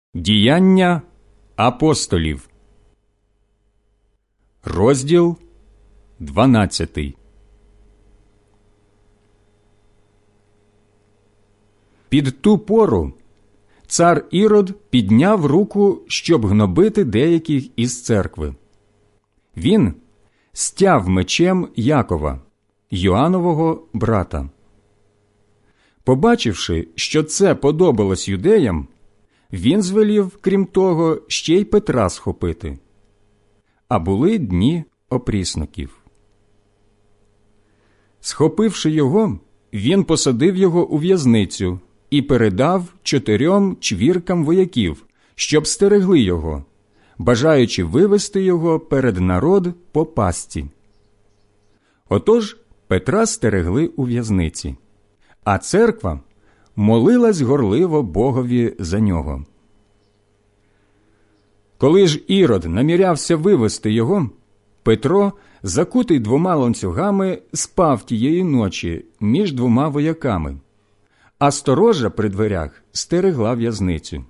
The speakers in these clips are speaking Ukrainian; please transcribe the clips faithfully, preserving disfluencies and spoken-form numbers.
Діяння апостолів, розділ дванадцятий. Під ту пору цар Ірод підняв руку, щоб гнобити деяких із церкви. Він стяв мечем Якова, Йоанового брата. Побачивши, що це подобалось юдеям, він звелів, крім того, ще й Петра схопити. А були дні опрісноків. Схопивши його, він посадив його у в'язницю і передав чотирьом чвіркам вояків, щоб стерегли його, бажаючи вивести його перед народ по пастці. Отож Петра стерегли у в'язниці, а церква молилась горливо Богові за нього. Коли ж Ірод намірявся вивести його, Петро, закутий двома ланцюгами, спав тієї ночі між двома вояками, а сторожа при дверях стерегла в'язницю.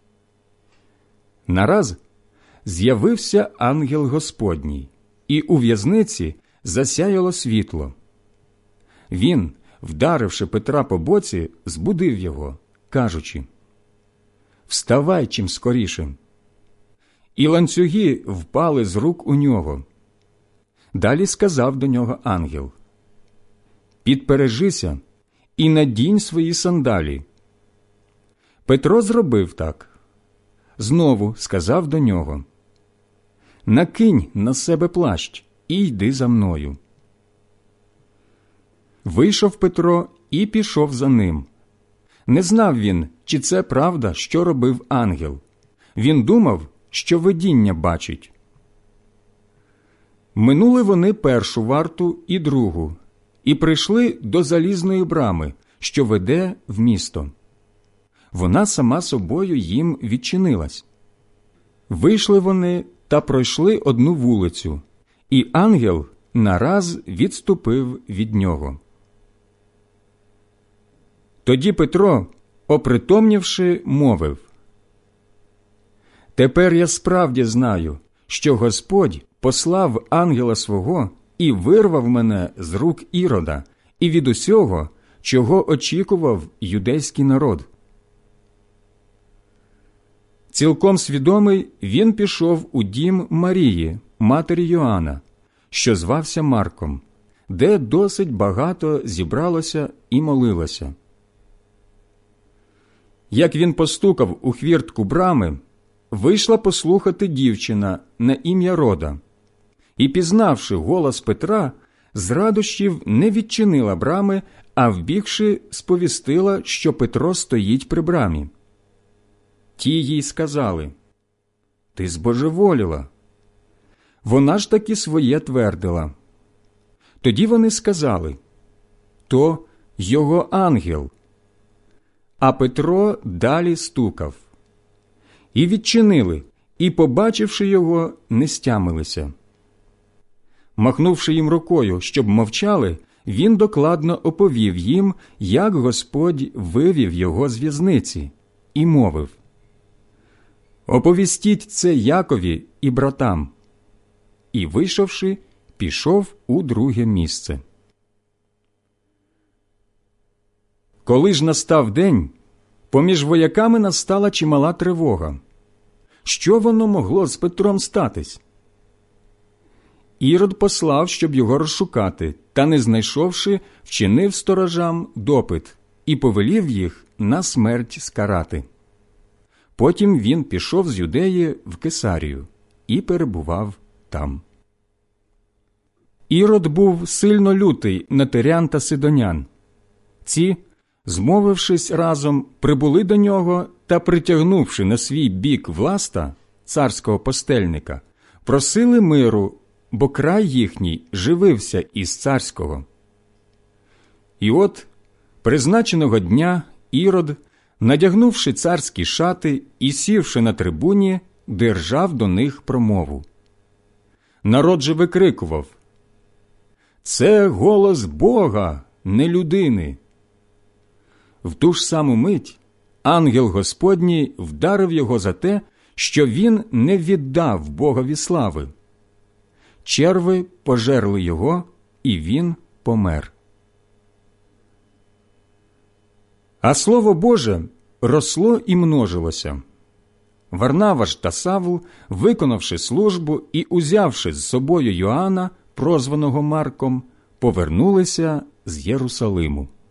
Нараз з'явився ангел Господній, і у в'язниці засяяло світло. Він, вдаривши Петра по боці, збудив його, кажучи: «Вставай чим скоріше!» І ланцюги впали з рук у нього. Далі сказав до нього ангел: «Підпережися і надінь свої сандалі». Петро зробив так. Знову сказав до нього: «Накинь на себе плащ і йди за мною». Вийшов Петро і пішов за ним. Не знав він, чи це правда, що робив ангел. Він думав, що видіння бачить. Минули вони першу варту і другу, і прийшли до залізної брами, що веде в місто. Вона сама собою їм відчинилась. Вийшли вони та пройшли одну вулицю, і ангел нараз відступив від нього. Тоді Петро, опритомнівши, мовив: «Тепер я справді знаю, що Господь послав ангела свого і вирвав мене з рук Ірода і від усього, чого очікував юдейський народ». Цілком свідомий він пішов у дім Марії, матері Йоанна, що звався Марком, де досить багато зібралося і молилося. Як він постукав у хвіртку брами, вийшла послухати дівчина на ім'я Рода, і, пізнавши голос Петра, з радощів не відчинила брами, а, вбігши, сповістила, що Петро стоїть при брамі. Ті їй сказали: «Ти збожеволіла». Вона ж таки своє твердила. Тоді вони сказали: «То його ангел». А Петро далі стукав. І відчинили, і, побачивши його, не стямилися. Махнувши їм рукою, щоб мовчали, він докладно оповів їм, як Господь вивів його з в'язниці, і мовив: «Оповістіть це Якові і братам». І, вийшовши, пішов у друге місце. Коли ж настав день, поміж вояками настала чимала тривога. Що воно могло з Петром статись? Ірод послав, щоб його розшукати, та, не знайшовши, вчинив сторожам допит і повелів їх на смерть скарати. Потім він пішов з Юдеї в Кесарію і перебував там. Ірод був сильно лютий на тирян та сидонян. Ці, змовившись разом, прибули до нього та, притягнувши на свій бік Власта, царського постельника, просили миру, бо край їхній живився із царського. І от призначеного дня Ірод, надягнувши царські шати і сівши на трибуні, держав до них промову. Народ же викрикував: «Це голос Бога, не людини». В ту ж саму мить ангел Господній вдарив його за те, що він не віддав Богові слави. Черви пожерли його, і він помер. А Слово Боже росло і множилося. Варнава ж та Савл, виконавши службу і узявши з собою Йоанна, прозваного Марком, повернулися з Єрусалиму.